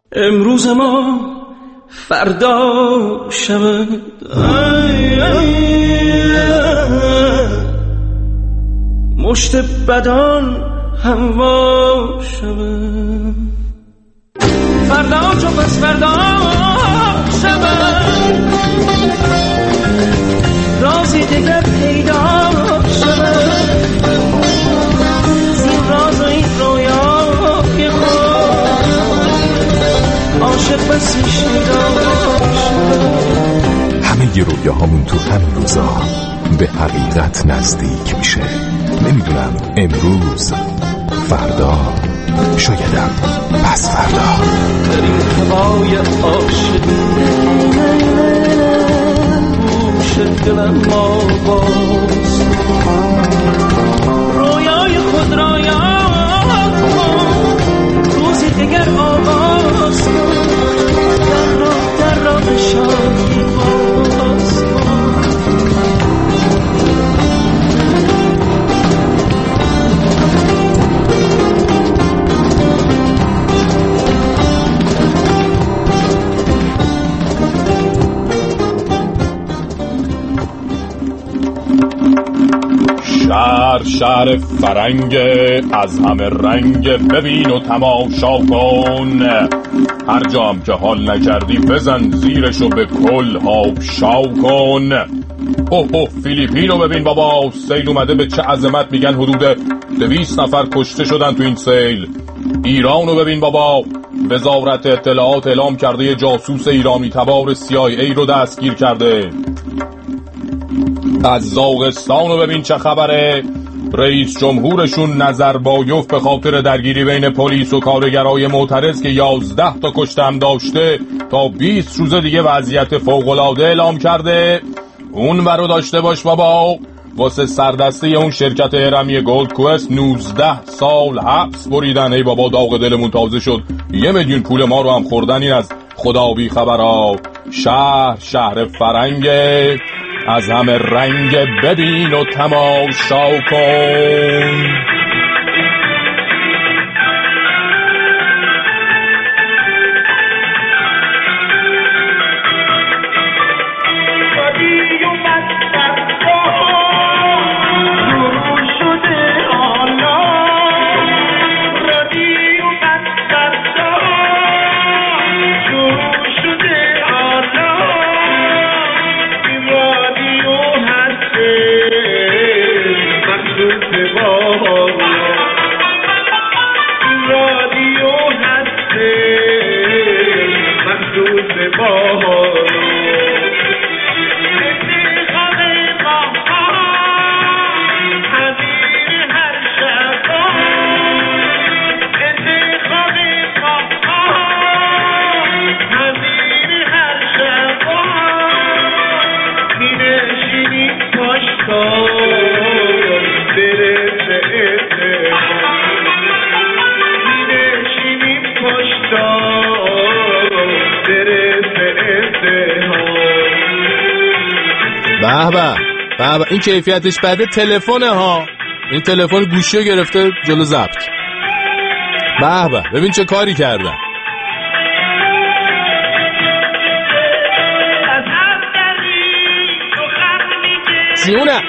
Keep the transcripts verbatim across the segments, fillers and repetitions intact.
امروز ما فردا شود، مشت بدان هموا شود، فردا چو پس فردا شود، رازی دیگر پیدا شود، زین راز و این رویای خود عاشق بسی شیدا شود. همه ی رویاهامون تو همین روزا به حقیقت نزدیک میشه. نمیدونم امروز، فردا، شایدم پس فردا. در این هوای عاشقی گوش دلم آواز، رویای خود را یاد کن، روزی دیگر آغاز کن، در راه در راه شادی باز کن. شهر شهر فرنگ از همه رنگ، ببین و تماشا کن، هر جام که حال نکردی بزن زیرشو به کل آبشا کن. اوه اوه فیلیپینو ببین بابا، سیل اومده به چه عظمت، میگن حدود دویست نفر کشته شدن تو این سیل. ایرانو ببین بابا، وزارت اطلاعات اعلام کرده یه جاسوس ایرانی تبار سی آی ای رو دستگیر کرده. از زاغستانو ببین چه خبره، رئیس جمهورشون نظربایوف به خاطر درگیری بین پلیس و کارگرای معترض که یازده تا کشته داشته تا بیست روز دیگه وضعیت فوق‌العاده اعلام کرده. اون ورو داشته باش بابا، واسه سردسته اون شرکت هرمی گولد کوست نوزده سال حبس بریدن. ای بابا داغ دلمون تازه شد، یه میلیون پول ما رو هم خوردن. این از خدا بی خبرها. شهر شهر فرنگه از همه رنگ، ببین و تماشا کن. به به به به، این کیفیتش بده تلفنه ها، این تلفن گوشی رو گرفته جلو ضبط. به به ببین چه کاری کردن. جونه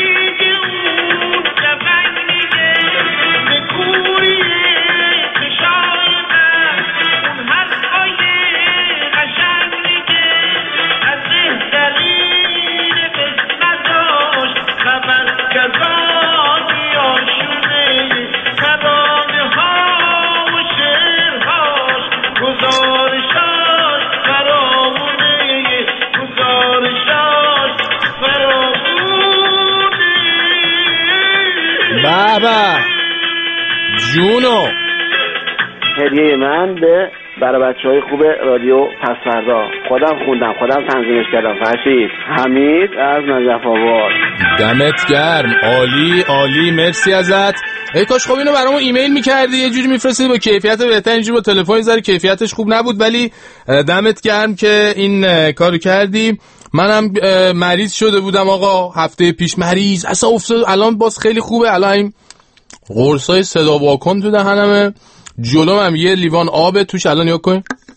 بابا جونو، هدیه من به برای بچهای خوب رادیو پس‌فردا. خودم خوندم، خودم تنظیمش کردم. فرشید حمید از نجف آباد. دمت گرم، عالی عالی، مرسی ازت. ای کاش خب اینو برامون ایمیل میکردی، یه جوری میفرستیدی با کیفیت بهتر. اینجوری با تلفن زری کیفیتش خوب نبود، ولی دمت گرم که این کارو کردی. منم مریض شده بودم آقا، هفته پیش مریض اصلا افتاد. الان باز خیلی خوبه. الان این قرصای صدا واکن تو دهنمه، جلوم هم یه لیوان آبه توش. الان نگاه کن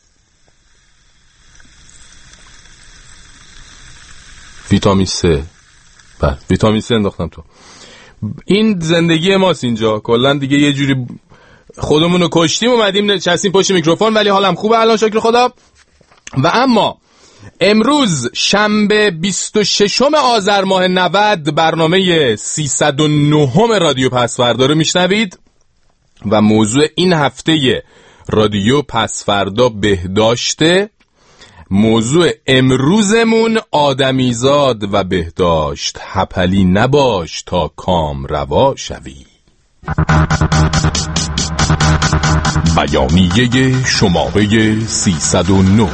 ویتامین سه. بله ویتامین سه انداختم تو. این زندگی ماست اینجا کلا دیگه. یه جوری خودمون رو کشتیم اومدیم نشستیم پشت میکروفون، ولی حالم خوبه الان شکر خدا. و اما امروز شنبه بیست و ششم آذر ماه نود برنامه سیصد و نه رادیو پسفردا رو میشنوید و موضوع این هفته رادیو پسفردا بهداشته. موضوع امروزمون آدمیزاد و بهداشت. هپلی نباش تا کام روا شوی. بیانیه شماره سیصد و نه.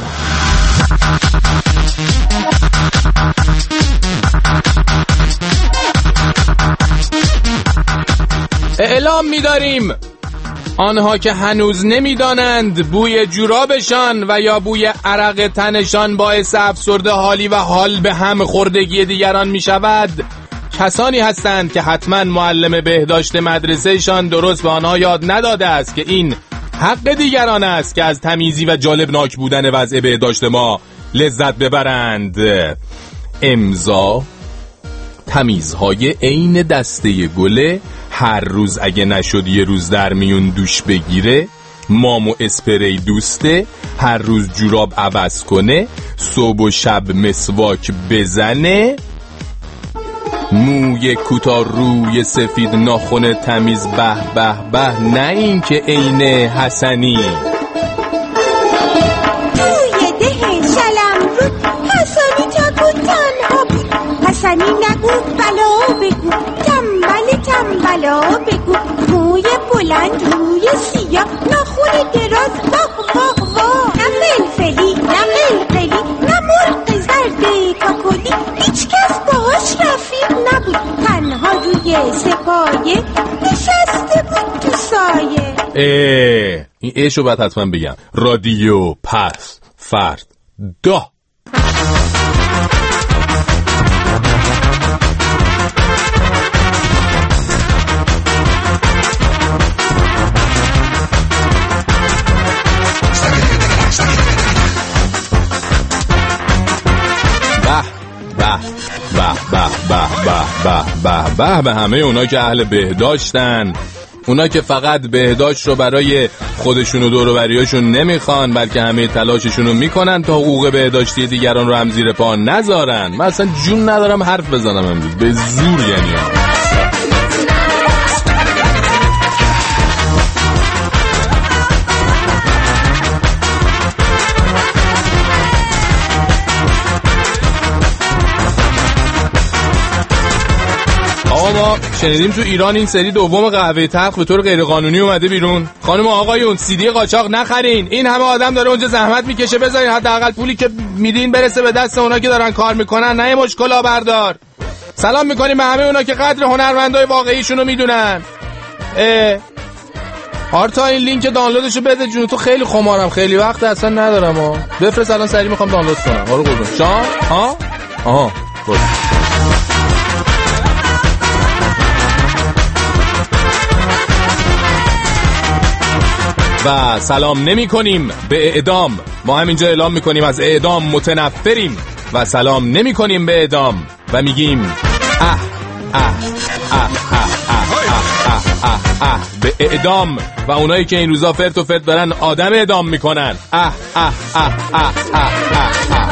اعلام می‌داریم آنها که هنوز نمی‌دانند بوی جورابشان و یا بوی عرق تنشان باعث افسرده حالی و حال به هم خوردگی دیگران می‌شود، کسانی هستند که حتما معلم بهداشت مدرسهشان درست به آنها یاد نداده است که این حق دیگران است که از تمیزی و جالب ناک بودن وضع بهداشت ما لذت ببرند. امضا تمیزهای عین دسته گله، هر روز اگه نشد یه روز در میون دوش بگیره، مام و اسپری دوسته، هر روز جوراب عوض کنه، صبح و شب مسواک بزنه، موی کوتاه روی سفید ناخن تمیز به به به، نه این که عین حسنی. توی ده شلم رود حسنی تا بود تنها بود، حسنی نگو بلا بگو، تنبل تنبلا بگو، موی بلند روی سیاه، ناخن دراز واه واه واه، نه فلفلی نه قلقلی نه مرغ زرد کاکلی، هیچ کس باهاش رفیق نبود، تنها روی سپایه نشسته بود تو سایه. اه این ایشو باید حتما بگم. رادیو پس فرد دا. به به به به به به به همه اونا که اهل بهداشتن، اونا که فقط بهداشت رو برای خودشون و دور و بریاشون نمیخوان، بلکه همه تلاششون رو میکنن تا حقوق بهداشتی دیگران رو هم زیر پا نذارن. من اصلا جون ندارم حرف بزنم امروز به زور، یعنی ما شنیدیم تو ایران این سری دوم قهوه تلخ به طور غیر قانونی اومده بیرون. خانم آقایون سیدی قاچاق نخرین. این همه آدم داره اونجا زحمت میکشه، بذارین حداقل پولی که میدین برسه به دست اونا که دارن کار میکنن، نه مشکلا بردار. سلام میکنیم به همه اونا که قدر هنرمندای واقعیشونو میدونن. اه آرتا این لینک دانلودشو بده جون، تو خیلی خمارم، خیلی وقت اصلا ندارم ها. بفرست الان سری میخوام دانلود کنم. آره قربون. جان ها آها برو. و سلام نمی کنیم به اعدام. ما همینجا اعلام میکنیم از اعدام متنفریم و سلام نمی کنیم به اعدام و میگیم اه اه اه اه اه اه اه اه به اعدام و اونایی که این روزا فرد و فرد دارن آدم اعدام میکنن. اه اه اه اه اه اه اه.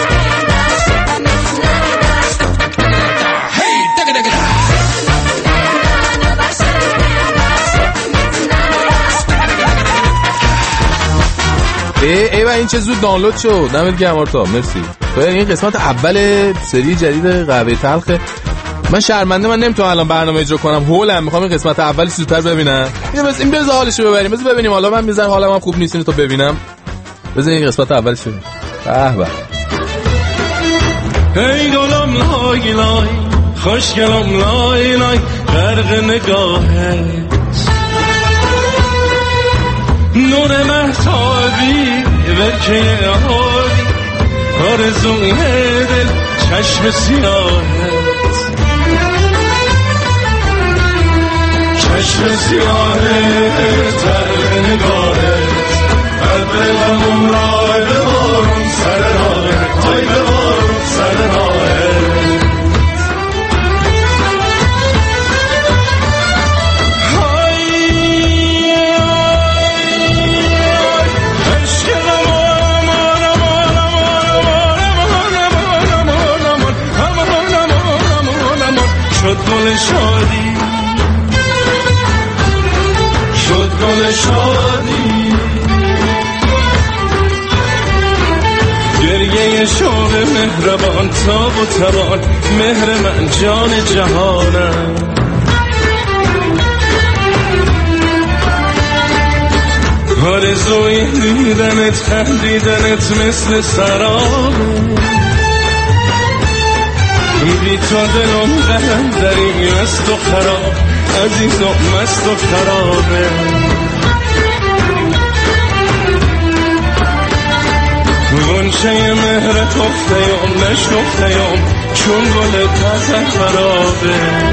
ای ای و این چه زود دانلود شد. دمت گرم آرتا، مرسی. این قسمت اول سری جدید قهوه تلخه. من شرمنده من نمیتونم الان برنامه اجرا کنم، هولم میخوام این قسمت اولی زودتر ببینم. اینو بس این بذار حالشو ببریم، بذار ببینیم. حالا من میذارم حالم هم خوب نیست اینو تا ببینم. بذار این قسمت اولش ببینیم. به به. ای دلم لای لای خوشگلم لای لای غرق نگاهت، نور مهتابی ورکه آبی، آرزوی دل چشم سیاهت، چشم سیاهت غرق نگاهت، قلب غمم را ببارم سر راهت، ای ببارم سر راهت. گل شادی، شد گل شادی. گریه شوق مهربان تاب و توان، مهر من جان جهانم. آرزوی دیدنت خندیدنت مثل سراب، بی تو دلم غم دری مست و خراب، عزیزم مست و خرابه. غنچه مهرت افتیم نشفتیم، چون گل تازه خرابه.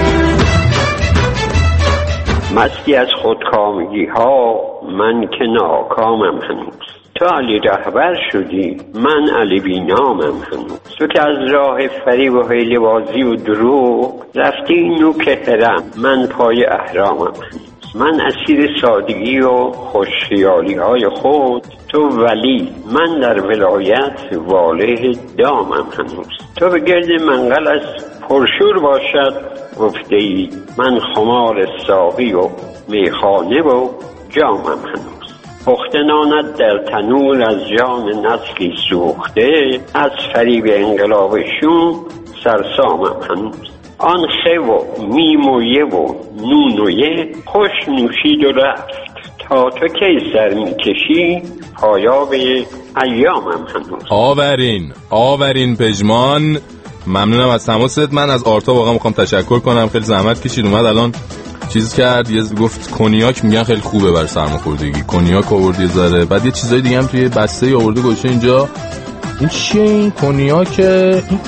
مستی از خودکامگی ها من که ناکامم هنوز، تو علی رهبر شدی من علی بینامم هنوز. تو که از راه فریب و حیله بازی و دروغ رفتی نوک هرم، من پای احرامم هنوز. من اسیر سادگی و خوشخیالی های خود، تو ولی من در ولایت واله دامم هنوز. تو به گرد منقل از پرشور باشد گفته‌ای، من خمار ساقی و میخانه و جامم هنوز. پخت نانت در تنور از جام نسلی سوخته، از فریب انقلابشون سرسامم هنوز. آن خه و میم و یه و نون و یه خوش نوشید و رفت، تا تو کی سر میکشی پایاب ایامم هنوز. آورین آورین پژمان، ممنونم از تماست. من از آرتا واقعا میخوام تشکر کنم، خیلی زحمت کشید اومد الان چیز کرد، یه گفت کنیاک میگن خیلی خوبه برای سرماخوردگی، کنیاک آورد یه ذره، بعد یه چیزای دیگه هم توی بسته آورده گوشه اینجا. این چیه این کنیاک؟ این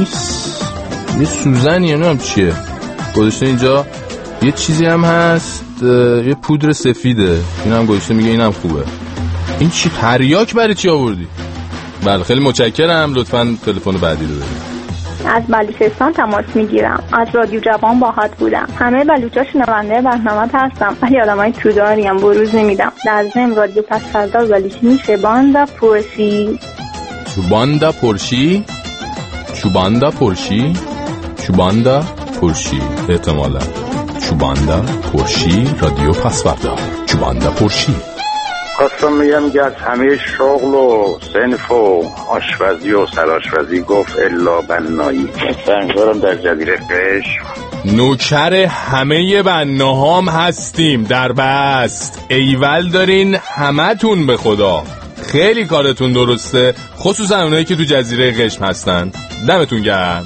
یه سوزنیه نمیدونم چیه گذاشته اینجا. یه چیزی هم هست یه پودر سفیده، این هم گذاشته میگه اینم خوبه. این چی تریاک برای چی آوردی؟ بله خیلی متشکرم، لطفاً تلفن بعدی رو بدید. از بلوچستان تماس میگیرم، از رادیو جوان باهات بودم. همه بلوچا شنونده برنامه هستم ولی آدمای توداریم، بروز نمیدم. در ضمن رادیو پس فردا بلوچی میشه باندا پرشی. چوباندا پرشی؟ چوباندا پرشی؟ چوباندا پرشی احتمالا چوباندا پرشی. رادیو پس فردا چوباندا پرشی. خواستم میگم که از همه شغل و صنف و آشپزی و سرآشپزی گفت الا بنایی. سنگارم در جزیره قشم نوکر همه بناهام هستیم در بست. ایول دارین همه تون به خدا، خیلی کارتون درسته، خصوصا اونایی که تو جزیره قشم هستن. دمتون گرم.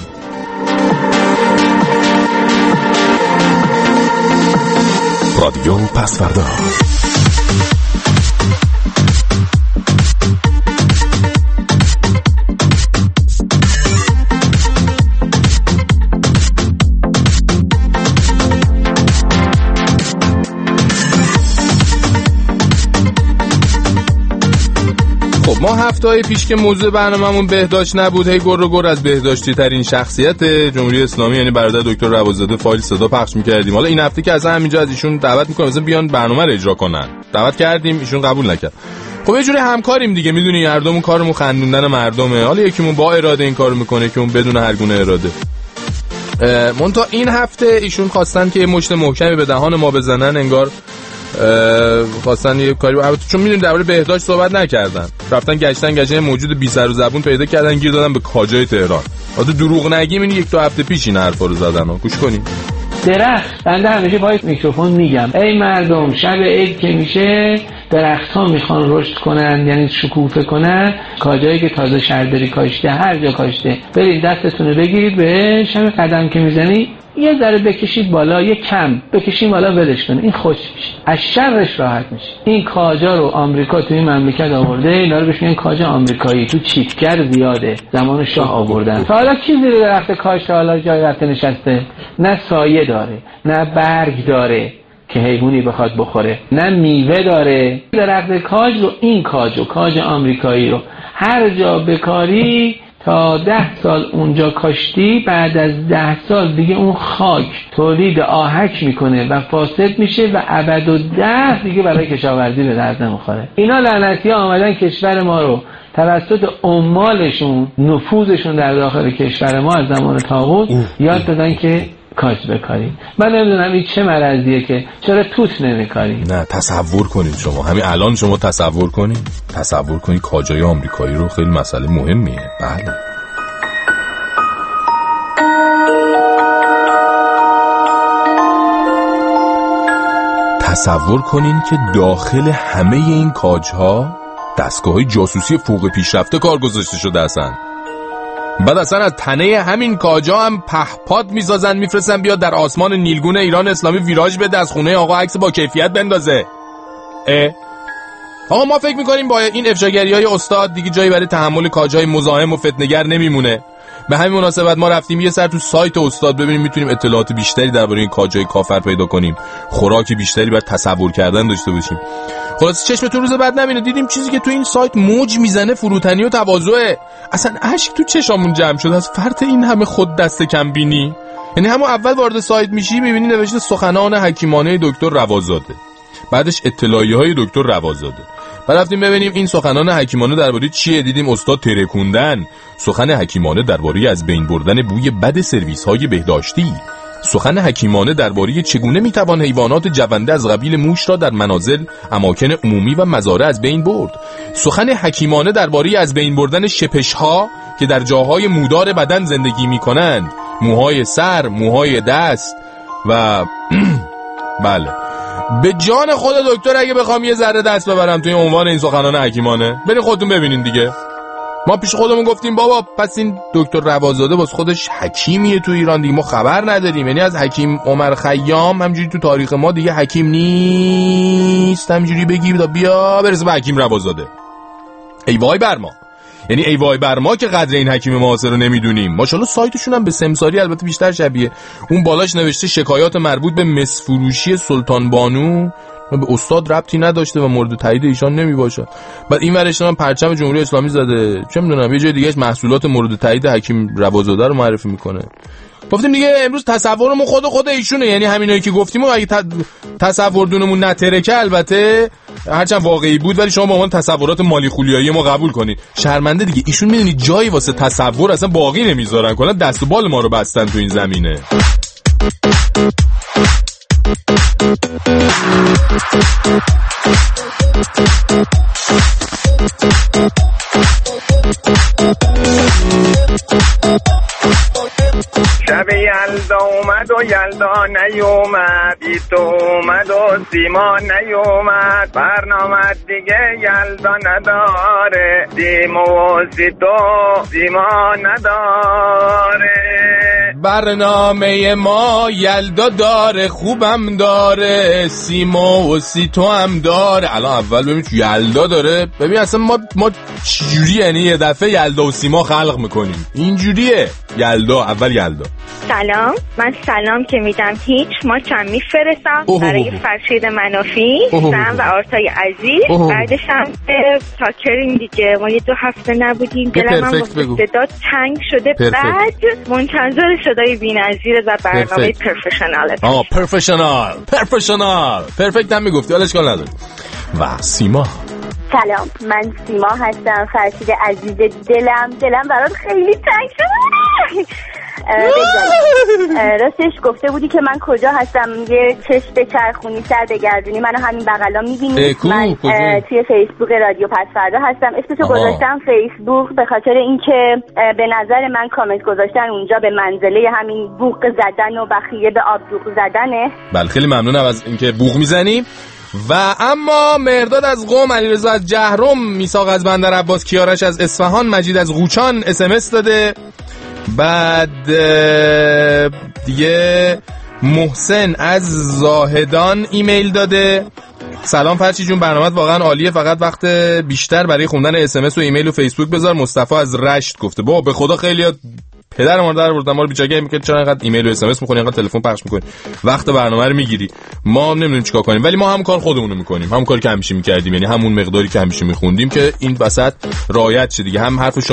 رادیو پس فردا. ما هفته‌های پیش که موضوع برنامه‌مون بهداشت نبود، هی گر و گر از بهداشتی ترین شخصیت جمهوری اسلامی یعنی برادر دکتر روادزاده فایل صدا پخش می‌کردیم. حالا این هفته که از همینجا از ایشون دعوت می‌کنم مثلا بیان برنامه رو اجرا کنن. دعوت کردیم ایشون قبول نکرد. خب یه جوری همکاریم دیگه، میدونی هر دومون کارمون خندوندن مردمه. حالا یکیمون با اراده این کارو میکنه، یکیمون بدون هر گونه اراده. مونتا این هفته ایشون خواستن که مشت محکمی به دهان ما بزنن، انگار خواستن یه کاری، چون میدونید درباره بهداشت صحبت نکردن، رفتن گشتن گشتن موجود بی سر و زبون پیدا کردن، گیر دادن به کاجای تهران. البته دروغ نگیم این یک دو هفته پیش این حرفا رو زدن ها. گوش کنین. درخت، بنده همیشه با میکروفون میگم ای مردم، شب عید که میشه درخت ها میخوان رشد کنن، یعنی شکوفه کنن، کاجایی که تازه شهرداری کاشته، هر جا کاشته، برید دستتون رو بگیرید به شب قدم که میزنی یه ذره بکشید بالا، یه کم بکشید بالا، ولش کنه، این خوش میشه، از شرش راحت میشه. این کاجا رو آمریکا توی این مملکت آورده، اینا رو بهش میگن کاجا آمریکایی، تو چیتگر زیاده، زمان شاه آوردن. حالا کی زیر درخت کاشته حالا جای رفته نشسته؟ نه سایه داره، نه برگ داره که حیوانی بخواد بخوره، نه میوه داره. درخت کاج رو، این کاج رو، کاج آمریکایی رو هر جا بکاری تا ده سال اونجا کاشتی، بعد از ده سال دیگه اون خاک تولید آهک میکنه و فاسد میشه و ابد و ده دیگه برای کشاورزی به درد نمیخوره. اینا لعنتی ها آمدن کشور ما رو توسط عمالشون، نفوذشون در داخل کشور ما از زمان طاغوت یاد دادن که کاج بکاریم. من نمیدونم این چه مرضیه که چرا توت نمیکاریم. نه تصور کنید شما همین الان شما تصور کنید تصور کنید کاجای آمریکایی رو. خیلی مسئله مهمیه. بله تصور کنین که داخل همه این کاجها دستگاه‌های جاسوسی فوق پیشرفته کار گذاشته شده هستن. بعد اصلا از تنه همین کاجا هم پهپاد میسازن میفرستن بیاد در آسمان نیلگون ایران اسلامی ویراژ بده، از خونه آقا عکس با کیفیت بندازه. اه آقا ما فکر میکنیم با این افشاگری‌های استاد دیگه جایی برای تحمل کاجای مزاحم و فتنه‌گر نمیمونه. به همین مناسبت ما رفتیم یه سر تو سایت استاد ببینیم میتونیم اطلاعات بیشتری درباره این کاجای کافر پیدا کنیم، خوراک بیشتری برای تصور کردن داشته باشیم. خلاص چشمتون روز بعد نمینه دیدیم چیزی که تو این سایت موج میزنه فروتنی و تواضعه. اصلا اشک تو چشامون جمع شد از فرط این همه خود دست کم بینی. یعنی همون اول وارد سایت میشی میبینی نوشته سخنان حکیمانه دکتر روازاده، بعدش اطلاعیه‌های دکتر روازاده. بعد رفتیم ببینیم این سخنان حکیمانه درباره چیه، دیدیم استاد ترکوندن. سخن حکیمانه درباره از بین بردن بوی بد سرویس‌های بهداشتی. سخن حکیمانه درباره چگونه میتوان حیوانات جونده از قبیل موش را در منازل، اماکن عمومی و مزارع از بین برد. سخن حکیمانه درباره از بین بردن شپش‌ها که در جاهای مودار بدن زندگی میکنند، موهای سر، موهای دست و بله به جان خود دکتر اگه بخوام یه ذره دست ببرم توی عنوان این سخنان حکیمانه برین خودتون ببینین دیگه. ما پیش خودمون گفتیم بابا پس این دکتر روازاده باز خودش حکیمیه تو ایران دیگه، ما خبر نداریم. یعنی از حکیم عمر خیام همجوری تو تاریخ ما دیگه حکیم نیست، همجوری بگی بیا برسه به حکیم روازاده. ای وای بر ما، یعنی ای وای بر ما که قدر این حکیم معاصر رو نمیدونیم. ماشاءالله سایتشون هم به سمساری البته بیشتر شبیه. اون بالاش نوشته شکایات مربوط به مس فروشی سلطان بانو به استاد ربطی نداشته و مورد تایید ایشان نمیباشد. بعد این ورش من پرچم جمهوری اسلامی زده، چه میدونم یه جای دیگهش محصولات مورد تایید حکیم روازاده رو معرفی میکنه. گفتیم دیگه امروز تصورمون خود خود ایشونه، یعنی همینایی که گفتیم اگه تصور دونمون نترکه البته هرچند واقعی بود ولی شما با عنوان تصورات مالی خولیایی ما قبول کنید. شرمنده دیگه ایشون میدونی جایی واسه تصور اصلا باقی نمیذارن، کلا دست و بال ما رو بستن تو این زمینه. شب یلدا اومد و یلدا نیومد، بی تو اومد و سیما نیومد، برنامه دیگه یلدا نداره، سیما و سیتو سیما نداره. برنامه ما یلدا داره، خوبم داره، سیما و سیتو هم داره. الان اول ببین یلدا داره، ببین اصلا ما ما چجوری یعنی یه دفعه یلدا و سیما خلق میکنیم اینجوریه. یلدا اول یلدا. سلام، من سلام که میدم هیچ ما چند میفرستم برای فرشید منافی سم و آرتای عزیز. بعدش هم تاکرین دیگه، ما یه دو هفته نبودیم دلم هم صدا تنگ شده. پرفکت. بعد منتظر صدای بی‌نظیر و برنامه پرفشنال. آه پرفشنال پرفشنال پرفکت هم میگفتی، حالا اشکال نداره. و سیما. سلام، من سیما هستم، فرشید عزیز دلم دلم برات خیلی تنگ شده. راستش گفته بودی که من کجا هستم، یه چشم به چرخونی سر بگردونی منو همین بغلا میبینی. من توی فیسبوک رادیو پسفردا هستم، اسمشو گذاشتم فیسبوک به خاطر اینکه به نظر من کامنت گذاشتن اونجا به منزله همین بوق زدن و بخیه به آب دوغ زدنه. بله خیلی ممنونم از اینکه بوق میزنی. و اما مرداد از قم، علیرضا از جهرم، میثاق از بندر عباس، کیارش از اصفهان، مجید از قوچان اس ام اس داده. بعد دیگه محسن از زاهدان ایمیل داده. سلام فرشی جون، برنامه‌ت واقعا عالیه، فقط وقت بیشتر برای خوندن اس ام اس و ایمیل و فیسبوک بذار. مصطفی از رشت گفته بابا به خدا خیلی پدر ما در بردن ما رو بیچاره میگه چرا اینقدر ایمیل و اس ام اس می‌خونی، اینقدر تلفن پخش می‌کنی، وقت برنامه رو میگیری. ما هم نمیدونیم چیکار کنیم، ولی ما هم کار خودمون رو می‌کنیم، هم کاری که همیشه می‌کردیم، یعنی همون مقداری که همیشه می‌خوندیم که این وسط رعایت شه دیگه. هم حرف